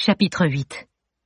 Chapitre 8.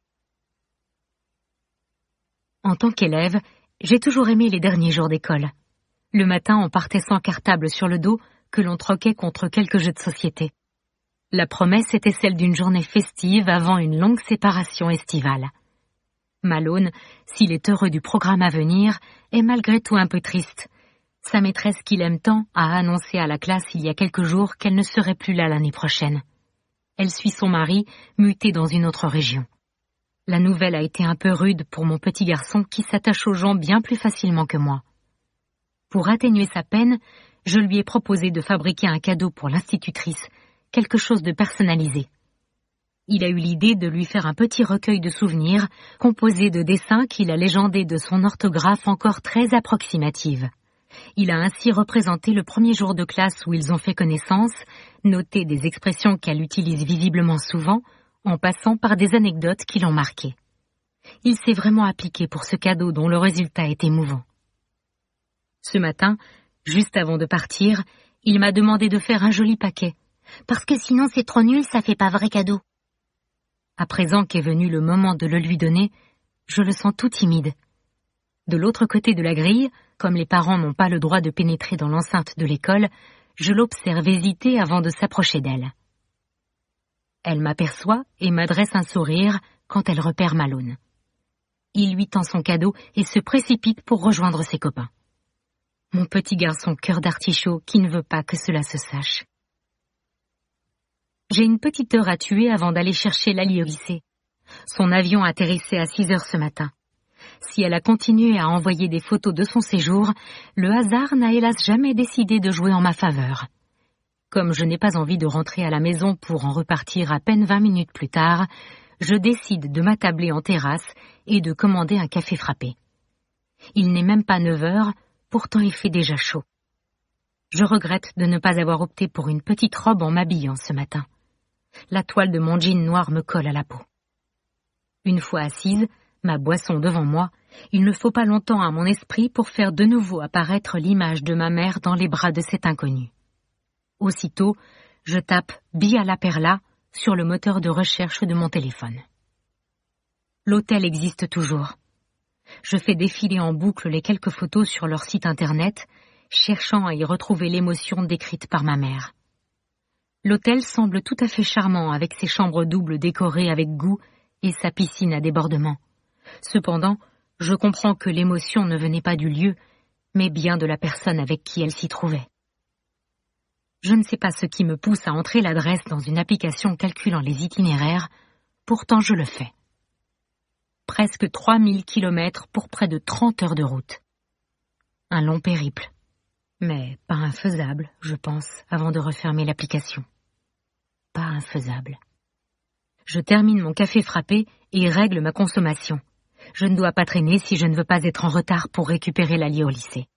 En tant qu'élève, j'ai toujours aimé les derniers jours d'école. Le matin, on partait sans cartable sur le dos que l'on troquait contre quelques jeux de société. La promesse était celle d'une journée festive avant une longue séparation estivale. Malone, s'il est heureux du programme à venir, est malgré tout un peu triste. Sa maîtresse qu'il aime tant a annoncé à la classe il y a quelques jours qu'elle ne serait plus là l'année prochaine. Elle suit son mari, muté dans une autre région. La nouvelle a été un peu rude pour mon petit garçon qui s'attache aux gens bien plus facilement que moi. Pour atténuer sa peine, je lui ai proposé de fabriquer un cadeau pour l'institutrice, quelque chose de personnalisé. Il a eu l'idée de lui faire un petit recueil de souvenirs composé de dessins qu'il a légendés de son orthographe encore très approximative. Il a ainsi représenté le premier jour de classe où ils ont fait connaissance, noté des expressions qu'elle utilise visiblement souvent, en passant par des anecdotes qui l'ont marqué. Il s'est vraiment appliqué pour ce cadeau dont le résultat est émouvant. Ce matin, juste avant de partir, il m'a demandé de faire un joli paquet, parce que sinon c'est trop nul, ça fait pas vrai cadeau. À présent qu'est venu le moment de le lui donner, je le sens tout timide. De l'autre côté de la grille, comme les parents n'ont pas le droit de pénétrer dans l'enceinte de l'école, je l'observe hésiter avant de s'approcher d'elle. Elle m'aperçoit et m'adresse un sourire quand elle repère Malone. Il lui tend son cadeau et se précipite pour rejoindre ses copains. Mon petit garçon cœur d'artichaut qui ne veut pas que cela se sache. J'ai une petite heure à tuer avant d'aller chercher Lali au lycée. Son avion atterrissait à 6 heures ce matin. Si elle a continué à envoyer des photos de son séjour, le hasard n'a hélas jamais décidé de jouer en ma faveur. Comme je n'ai pas envie de rentrer à la maison pour en repartir à peine 20 minutes plus tard, je décide de m'attabler en terrasse et de commander un café frappé. Il n'est même pas 9 heures, pourtant il fait déjà chaud. Je regrette de ne pas avoir opté pour une petite robe en m'habillant ce matin. La toile de mon jean noir me colle à la peau. Une fois assise, ma boisson devant moi, il ne faut pas longtemps à mon esprit pour faire de nouveau apparaître l'image de ma mère dans les bras de cet inconnu. Aussitôt, je tape « Bia la Perla » sur le moteur de recherche de mon téléphone. L'hôtel existe toujours. Je fais défiler en boucle les quelques photos sur leur site internet, cherchant à y retrouver l'émotion décrite par ma mère. L'hôtel semble tout à fait charmant avec ses chambres doubles décorées avec goût et sa piscine à débordement. Cependant, je comprends que l'émotion ne venait pas du lieu, mais bien de la personne avec qui elle s'y trouvait. Je ne sais pas ce qui me pousse à entrer l'adresse dans une application calculant les itinéraires, pourtant je le fais. Presque 3000 kilomètres pour près de 30 heures de route. Un long périple, mais pas infaisable, je pense, avant de refermer l'application. Pas infaisable. Je termine mon café frappé et règle ma consommation. Je ne dois pas traîner si je ne veux pas être en retard pour récupérer Lali au lycée.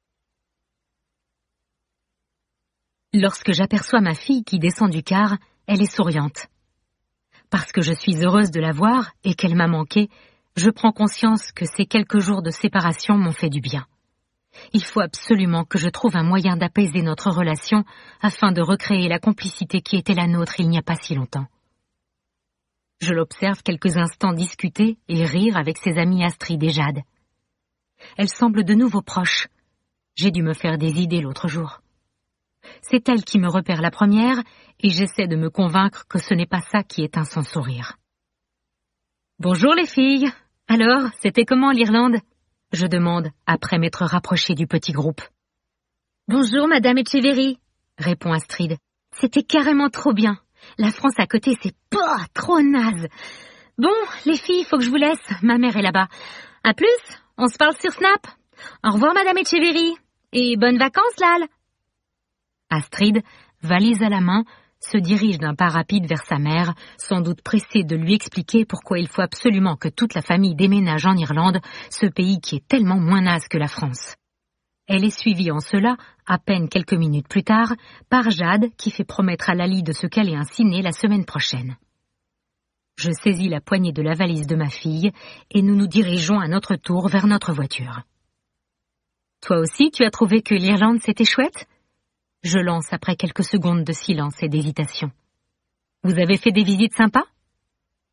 Lorsque j'aperçois ma fille qui descend du car, elle est souriante. Parce que je suis heureuse de la voir et qu'elle m'a manqué, je prends conscience que ces quelques jours de séparation m'ont fait du bien. Il faut absolument que je trouve un moyen d'apaiser notre relation afin de recréer la complicité qui était la nôtre il n'y a pas si longtemps. Je l'observe quelques instants discuter et rire avec ses amis Astrid et Jade. Elle semble de nouveau proche. J'ai dû me faire des idées l'autre jour. C'est elle qui me repère la première et j'essaie de me convaincre que ce n'est pas ça qui éteint son sourire. « Bonjour les filles. Alors, c'était comment l'Irlande ?» je demande après m'être rapprochée du petit groupe. « Bonjour Madame Etcheverry » répond Astrid. « C'était carrément trop bien. La France à côté, c'est pas trop naze. Bon, les filles, faut que je vous laisse. Ma mère est là-bas. À plus, on se parle sur Snap. Au revoir Madame Etcheverry. Et bonnes vacances, Lal. » Astrid, valise à la main, se dirige d'un pas rapide vers sa mère, sans doute pressée de lui expliquer pourquoi il faut absolument que toute la famille déménage en Irlande, ce pays qui est tellement moins naze que la France. Elle est suivie en cela, à peine quelques minutes plus tard, par Jade qui fait promettre à Lali de se caler un ciné la semaine prochaine. Je saisis la poignée de la valise de ma fille et nous nous dirigeons à notre tour vers notre voiture. « Toi aussi, tu as trouvé que l'Irlande c'était chouette ?» Je lance après quelques secondes de silence et d'hésitation. « Vous avez fait des visites sympas ?»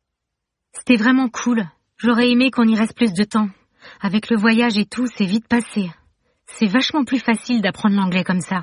T'es vraiment cool. J'aurais aimé qu'on y reste plus de temps. Avec le voyage et tout, c'est vite passé. C'est vachement plus facile d'apprendre l'anglais comme ça.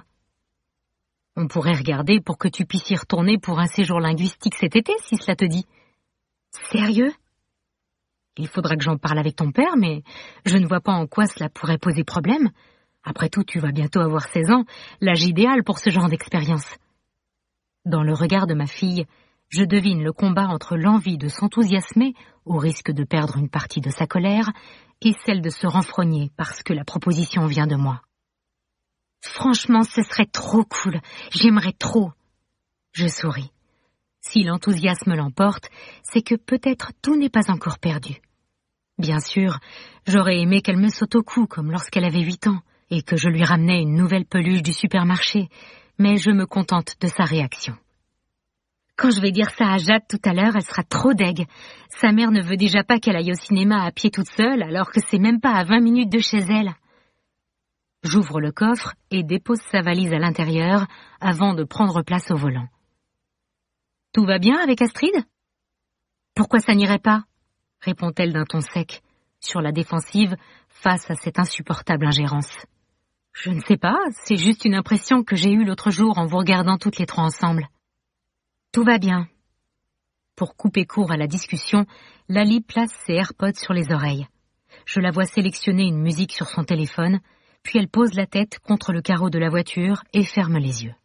On pourrait regarder pour que tu puisses y retourner pour un séjour linguistique cet été, si cela te dit. Sérieux? Il faudra que j'en parle avec ton père, mais je ne vois pas en quoi cela pourrait poser problème. Après tout, tu vas bientôt avoir 16 ans, l'âge idéal pour ce genre d'expérience. Dans le regard de ma fille, je devine le combat entre l'envie de s'enthousiasmer, au risque de perdre une partie de sa colère, et celle de se renfrogner parce que la proposition vient de moi. Franchement, ce serait trop cool. J'aimerais trop. Je souris. Si l'enthousiasme l'emporte, c'est que peut-être tout n'est pas encore perdu. Bien sûr, j'aurais aimé qu'elle me saute au cou comme lorsqu'elle avait 8 ans et que je lui ramenais une nouvelle peluche du supermarché, mais je me contente de sa réaction. Quand je vais dire ça à Jade tout à l'heure, elle sera trop deg. Sa mère ne veut déjà pas qu'elle aille au cinéma à pied toute seule, alors que c'est même pas à 20 minutes de chez elle. J'ouvre le coffre et dépose sa valise à l'intérieur avant de prendre place au volant. Tout va bien avec Astrid? Pourquoi ça n'irait pas? Répond-elle d'un ton sec, sur la défensive face à cette insupportable ingérence. Je ne sais pas, c'est juste une impression que j'ai eue l'autre jour en vous regardant toutes les trois ensemble. Tout va bien. Pour couper court à la discussion, Lali place ses AirPods sur les oreilles. Je la vois sélectionner une musique sur son téléphone, puis elle pose la tête contre le carreau de la voiture et ferme les yeux.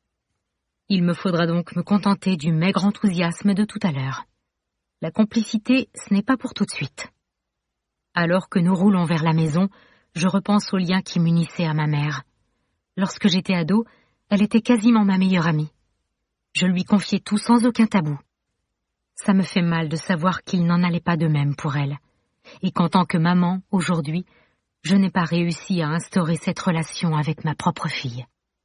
Il me faudra donc me contenter du maigre enthousiasme de tout à l'heure. La complicité, ce n'est pas pour tout de suite. Alors que nous roulons vers la maison, je repense au lien qui m'unissait à ma mère. Lorsque j'étais ado, elle était quasiment ma meilleure amie. Je lui confiais tout sans aucun tabou. Ça me fait mal de savoir qu'il n'en allait pas de même pour elle, et qu'en tant que maman, aujourd'hui, je n'ai pas réussi à instaurer cette relation avec ma propre fille.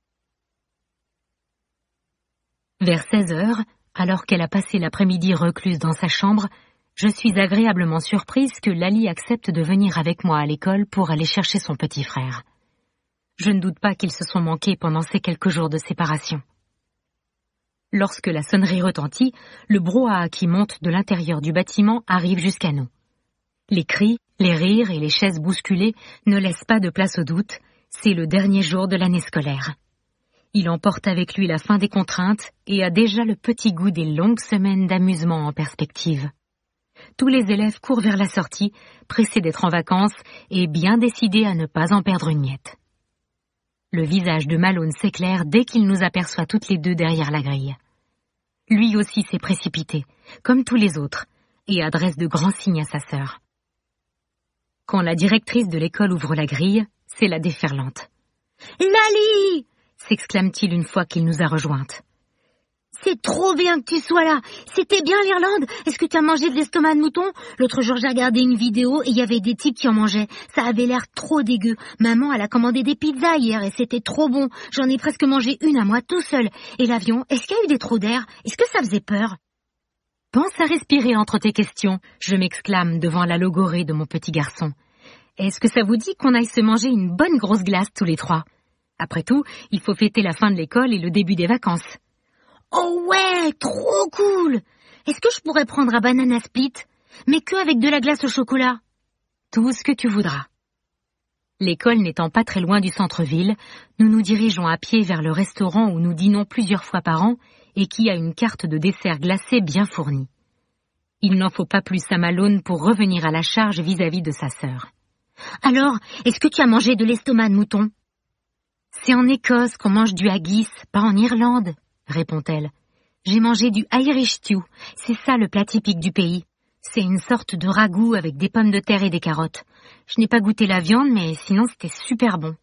Vers 16 heures, alors qu'elle a passé l'après-midi recluse dans sa chambre, je suis agréablement surprise que Lali accepte de venir avec moi à l'école pour aller chercher son petit frère. Je ne doute pas qu'ils se sont manqués pendant ces quelques jours de séparation. Lorsque la sonnerie retentit, le brouhaha qui monte de l'intérieur du bâtiment arrive jusqu'à nous. Les cris, les rires et les chaises bousculées ne laissent pas de place au doute, c'est le dernier jour de l'année scolaire. Il emporte avec lui la fin des contraintes et a déjà le petit goût des longues semaines d'amusement en perspective. Tous les élèves courent vers la sortie, pressés d'être en vacances et bien décidés à ne pas en perdre une miette. Le visage de Malone s'éclaire dès qu'il nous aperçoit toutes les deux derrière la grille. Lui aussi s'est précipité, comme tous les autres, et adresse de grands signes à sa sœur. Quand la directrice de l'école ouvre la grille, c'est la déferlante. « Lali !» s'exclame-t-il une fois qu'il nous a rejointes. « C'est trop bien que tu sois là. C'était bien l'Irlande. Est-ce que tu as mangé de l'estomac de mouton? L'autre jour, j'ai regardé une vidéo et il y avait des types qui en mangeaient. Ça avait l'air trop dégueu. Maman, elle a commandé des pizzas hier et c'était trop bon. J'en ai presque mangé une à moi tout seul. Et l'avion, est-ce qu'il y a eu des trous d'air? Est-ce que ça faisait peur? » Pense à respirer entre tes questions, je m'exclame devant la logorée de mon petit garçon. Est-ce que ça vous dit qu'on aille se manger une bonne grosse glace tous les trois? Après tout, il faut fêter la fin de l'école et le début des vacances. Oh ouais, trop cool! Est-ce que je pourrais prendre un banana split, mais que avec de la glace au chocolat? Tout ce que tu voudras. L'école n'étant pas très loin du centre-ville, nous nous dirigeons à pied vers le restaurant où nous dînons plusieurs fois par an et qui a une carte de dessert glacé bien fournie. Il n'en faut pas plus à Malone pour revenir à la charge vis-à-vis de sa sœur. Alors, est-ce que tu as mangé de l'estomac de mouton? C'est en Écosse qu'on mange du haggis, pas en Irlande, répond-elle. J'ai mangé du Irish stew, c'est ça le plat typique du pays. C'est une sorte de ragoût avec des pommes de terre et des carottes. Je n'ai pas goûté la viande, mais sinon c'était super bon.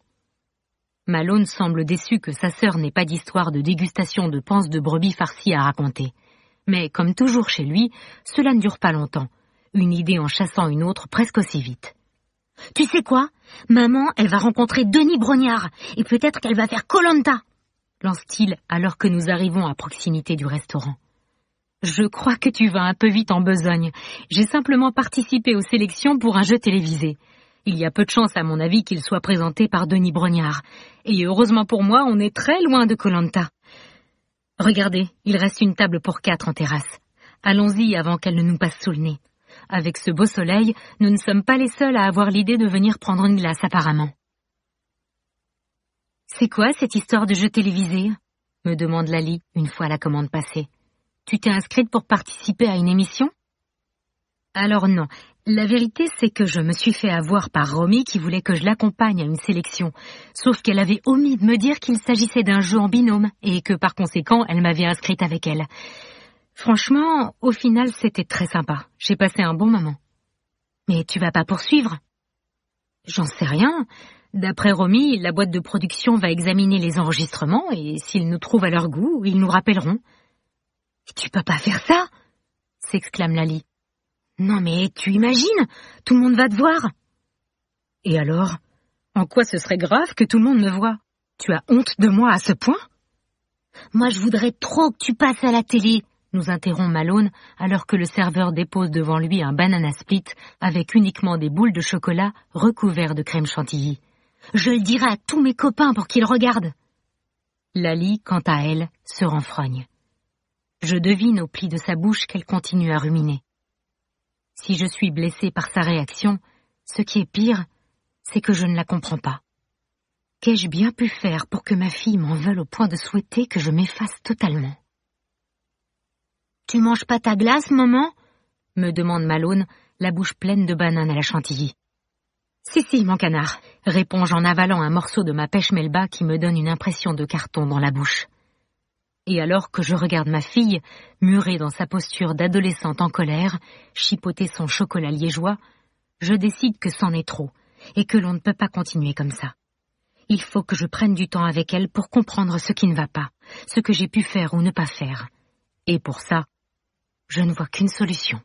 Malone semble déçu que sa sœur n'ait pas d'histoire de dégustation de panse de brebis farcie à raconter. Mais comme toujours chez lui, cela ne dure pas longtemps, une idée en chassant une autre presque aussi vite. Tu sais quoi? Maman, elle va rencontrer Denis Brognard, et peut-être qu'elle va faire Koh-Lanta, lance-t-il alors que nous arrivons à proximité du restaurant. Je crois que tu vas un peu vite en besogne. J'ai simplement participé aux sélections pour un jeu télévisé. Il y a peu de chance, à mon avis, qu'il soit présenté par Denis Brognard. Et heureusement pour moi, on est très loin de Koh-Lanta. Regardez, il reste une table pour 4 en terrasse. Allons-y avant qu'elle ne nous passe sous le nez. avec ce beau soleil, nous ne sommes pas les seuls à avoir l'idée de venir prendre une glace apparemment. C'est quoi cette histoire de jeu télévisé ? Me demande Lali, une fois la commande passée. Tu t'es inscrite pour participer à une émission ? Alors non, la vérité c'est que je me suis fait avoir par Romy qui voulait que je l'accompagne à une sélection, sauf qu'elle avait omis de me dire qu'il s'agissait d'un jeu en binôme et que par conséquent elle m'avait inscrite avec elle. Franchement, au final c'était très sympa, j'ai passé un bon moment. Mais tu vas pas poursuivre ? J'en sais rien. D'après Romy, la boîte de production va examiner les enregistrements et s'ils nous trouvent à leur goût, ils nous rappelleront. « Tu peux pas faire ça ?» s'exclame Lali. « Non mais tu imagines, tout le monde va te voir. » Et alors, en quoi ce serait grave que tout le monde me voie ? Tu as honte de moi à ce point ? Moi je voudrais trop que tu passes à la télé, nous interrompt Malone alors que le serveur dépose devant lui un banana split avec uniquement des boules de chocolat recouvertes de crème chantilly. Je le dirai à tous mes copains pour qu'ils regardent. Lali, quant à elle, se renfrogne. Je devine au pli de sa bouche qu'elle continue à ruminer. Si je suis blessée par sa réaction, ce qui est pire, c'est que je ne la comprends pas. Qu'ai-je bien pu faire pour que ma fille m'en veuille au point de souhaiter que je m'efface totalement ? « Tu manges pas ta glace, maman ?» me demande Malone, la bouche pleine de bananes à la chantilly. « Si, mon canard », réponds-je en avalant un morceau de ma pêche melba qui me donne une impression de carton dans la bouche. Et alors que je regarde ma fille, murée dans sa posture d'adolescente en colère, chipoter son chocolat liégeois, je décide que c'en est trop, et que l'on ne peut pas continuer comme ça. Il faut que je prenne du temps avec elle pour comprendre ce qui ne va pas, ce que j'ai pu faire ou ne pas faire. Et pour ça, je ne vois qu'une solution.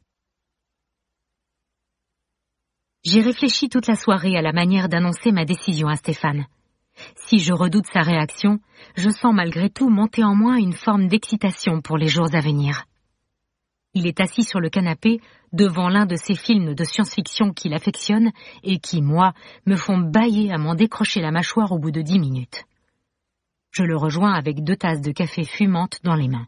J'ai réfléchi toute la soirée à la manière d'annoncer ma décision à Stéphane. Si je redoute sa réaction, je sens malgré tout monter en moi une forme d'excitation pour les jours à venir. Il est assis sur le canapé, devant l'un de ces films de science-fiction qu'il affectionne et qui, moi, me font bâiller à m'en décrocher la mâchoire au bout de 10 minutes. Je le rejoins avec 2 tasses de café fumantes dans les mains.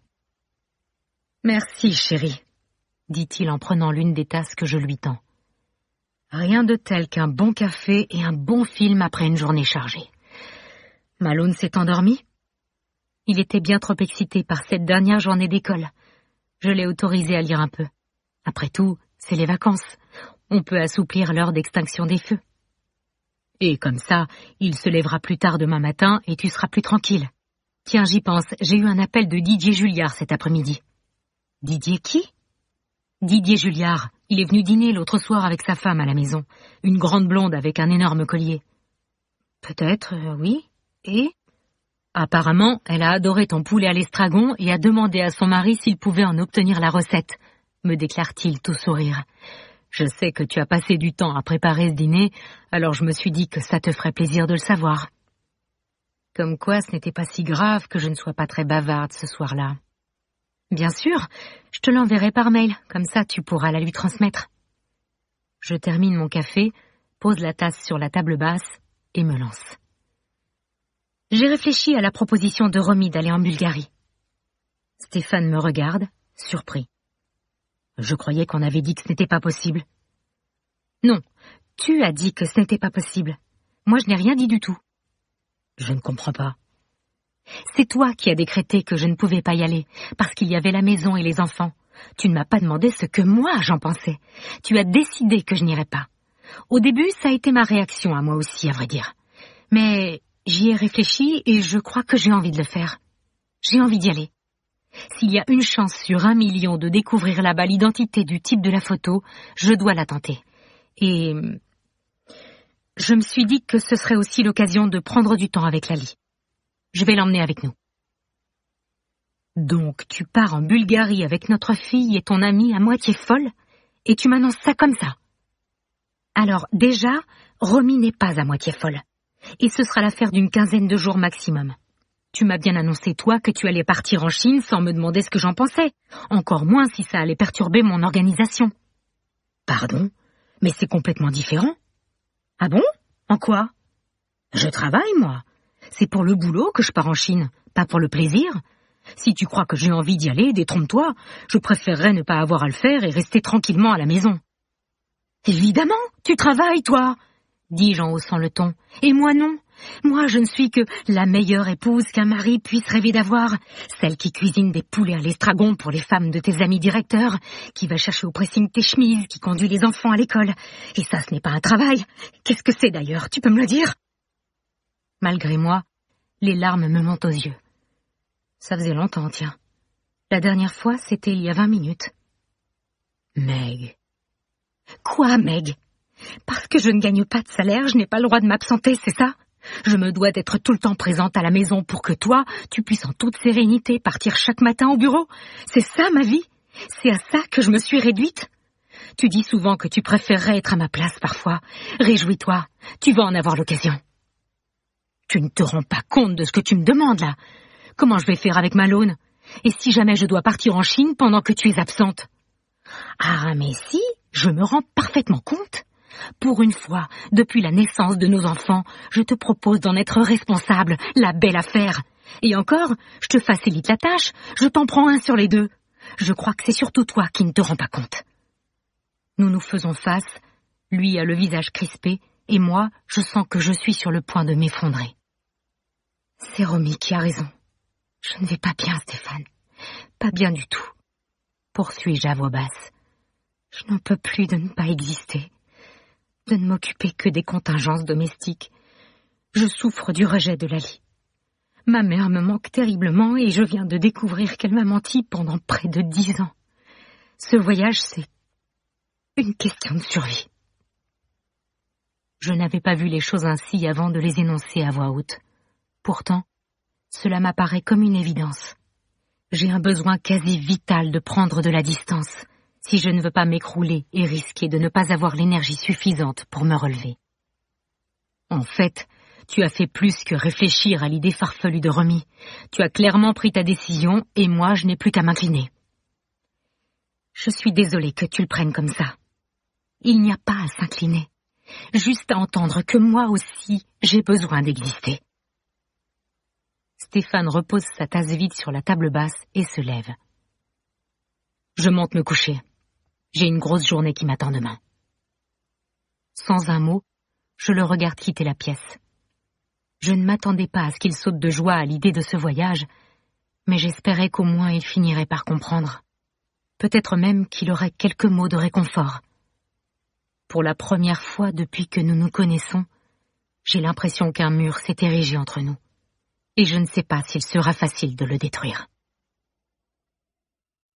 « Merci, chérie, » dit-il en prenant l'une des tasses que je lui tends. Rien de tel qu'un bon café et un bon film après une journée chargée. Malone s'est endormi ? Il était bien trop excité par cette dernière journée d'école. Je l'ai autorisé à lire un peu. Après tout, c'est les vacances. On peut assouplir l'heure d'extinction des feux. Et comme ça, il se lèvera plus tard demain matin et tu seras plus tranquille. Tiens, j'y pense, j'ai eu un appel de Didier Julliard cet après-midi. Didier qui ? Didier Julliard. Il est venu dîner l'autre soir avec sa femme à la maison. Une grande blonde avec un énorme collier. Peut-être, oui. Et ? Apparemment, elle a adoré ton poulet à l'estragon et a demandé à son mari s'il pouvait en obtenir la recette, me déclare-t-il tout sourire. Je sais que tu as passé du temps à préparer ce dîner, alors je me suis dit que ça te ferait plaisir de le savoir. Comme quoi ce n'était pas si grave que je ne sois pas très bavarde ce soir-là. Bien sûr, je te l'enverrai par mail, comme ça tu pourras la lui transmettre. Je termine mon café, pose la tasse sur la table basse et me lance. J'ai réfléchi à la proposition de Romy d'aller en Bulgarie. Stéphane me regarde, surpris. Je croyais qu'on avait dit que ce n'était pas possible. Non, tu as dit que ce n'était pas possible. Moi je n'ai rien dit du tout. Je ne comprends pas. C'est toi qui as décrété que je ne pouvais pas y aller, parce qu'il y avait la maison et les enfants. Tu ne m'as pas demandé ce que moi j'en pensais. Tu as décidé que je n'irais pas. Au début, ça a été ma réaction à moi aussi, à vrai dire. Mais j'y ai réfléchi et je crois que j'ai envie de le faire. J'ai envie d'y aller. S'il y a une chance sur 1 million de découvrir là-bas l'identité du type de la photo, je dois la tenter. Et je me suis dit que ce serait aussi l'occasion de prendre du temps avec Lali. Je vais l'emmener avec nous. Donc, tu pars en Bulgarie avec notre fille et ton amie à moitié folle, et tu m'annonces ça comme ça. Alors, déjà, Romy n'est pas à moitié folle, et ce sera l'affaire d'une 15aine de jours maximum. Tu m'as bien annoncé, toi, que tu allais partir en Chine sans me demander ce que j'en pensais, encore moins si ça allait perturber mon organisation. Pardon, mais c'est complètement différent. Ah bon ? En quoi ? Je travaille, moi. C'est pour le boulot que je pars en Chine, pas pour le plaisir. Si tu crois que j'ai envie d'y aller, détrompe-toi. Je préférerais ne pas avoir à le faire et rester tranquillement à la maison. Évidemment, tu travailles, toi, dis-je en haussant le ton. Et moi non. Moi, je ne suis que la meilleure épouse qu'un mari puisse rêver d'avoir, celle qui cuisine des poulets à l'estragon pour les femmes de tes amis directeurs, qui va chercher au pressing tes chemises, qui conduit les enfants à l'école. Et ça, ce n'est pas un travail. Qu'est-ce que c'est d'ailleurs, tu peux me le dire? Malgré moi, les larmes me montent aux yeux. Ça faisait longtemps, tiens. La dernière fois, c'était il y a 20 minutes. Meg. Quoi, Meg? Parce que je ne gagne pas de salaire, je n'ai pas le droit de m'absenter, c'est ça? Je me dois d'être tout le temps présente à la maison pour que toi, tu puisses en toute sérénité partir chaque matin au bureau. C'est ça ma vie? C'est à ça que je me suis réduite? Tu dis souvent que tu préférerais être à ma place parfois. Réjouis-toi, tu vas en avoir l'occasion. Tu ne te rends pas compte de ce que tu me demandes là. Comment je vais faire avec ma loan? Et si jamais je dois partir en Chine pendant que tu es absente? Ah mais si, je me rends parfaitement compte. Pour une fois, depuis la naissance de nos enfants, je te propose d'en être responsable, la belle affaire. Et encore, je te facilite la tâche, je t'en prends un sur les deux. Je crois que c'est surtout toi qui ne te rends pas compte. Nous nous faisons face, lui a le visage crispé, et moi, je sens que je suis sur le point de m'effondrer. C'est Romy qui a raison. Je ne vais pas bien, Stéphane. Pas bien du tout. Poursuis-je à voix basse. Je n'en peux plus de ne pas exister. De ne m'occuper que des contingences domestiques. Je souffre du rejet de Lali. Ma mère me manque terriblement et je viens de découvrir qu'elle m'a menti pendant près de 10 ans. Ce voyage, c'est une question de survie. Je n'avais pas vu les choses ainsi avant de les énoncer à voix haute. Pourtant, cela m'apparaît comme une évidence. J'ai un besoin quasi vital de prendre de la distance, si je ne veux pas m'écrouler et risquer de ne pas avoir l'énergie suffisante pour me relever. En fait, tu as fait plus que réfléchir à l'idée farfelue de Romy. Tu as clairement pris ta décision et moi, je n'ai plus qu'à m'incliner. Je suis désolée que tu le prennes comme ça. Il n'y a pas à s'incliner, juste à entendre que moi aussi, j'ai besoin d'exister. Stéphane repose sa tasse vide sur la table basse et se lève. Je monte me coucher. J'ai une grosse journée qui m'attend demain. Sans un mot, je le regarde quitter la pièce. Je ne m'attendais pas à ce qu'il saute de joie à l'idée de ce voyage, mais j'espérais qu'au moins il finirait par comprendre. Peut-être même qu'il aurait quelques mots de réconfort. Pour la première fois depuis que nous nous connaissons, j'ai l'impression qu'un mur s'est érigé entre nous, et je ne sais pas s'il sera facile de le détruire.